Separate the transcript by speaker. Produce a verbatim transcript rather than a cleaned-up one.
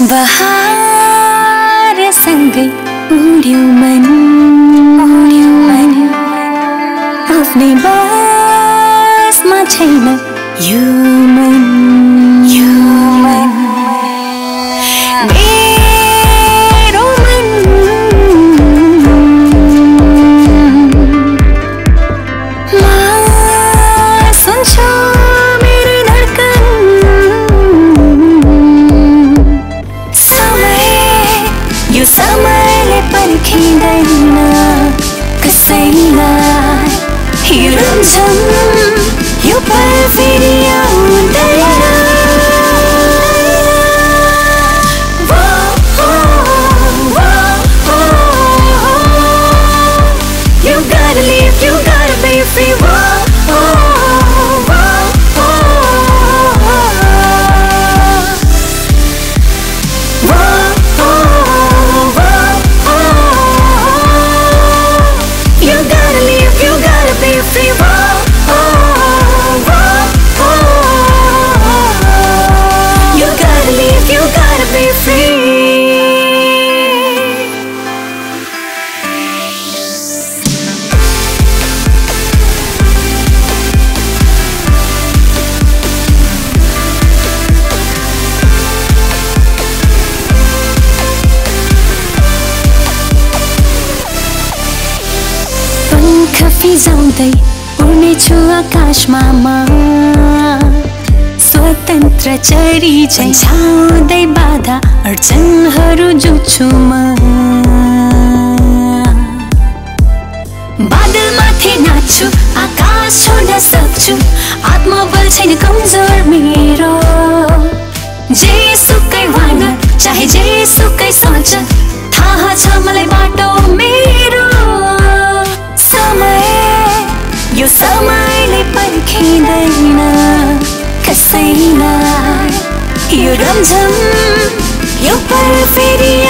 Speaker 1: बहार सँगै उड्यो मन उड्यो मन आफ्नै बसमा छैन यो मन यो मन मेरो मन मा सुन्छ मेरो धड्कन समय यो समयले पर्खिँदैन कसैलाई यो रमझम यो पल फेरि आउँदैन You gotta live, you gotta be free. Whoa, whoa, whoa, whoa, whoa. You gotta live, you gotta be free. Whoa, whoa, you gotta live, you gotta be free. फिजाउँदै उड्नेछु आकाशमा म स्वतन्त्र चरी झैं छाउँदै बाधा अडचनहरू जुझ्छु म बादलमाथि नाच्छु आकाश छोड्न सक्छु आत्मबल छैन कमजोर मेरो जेसुकै भन चाहे जेसुकै सोच थाहा छ मलाई बाटो मेरो यो समयले पर्खिँदैन कसैलाई यो रमझम यो पल फेरि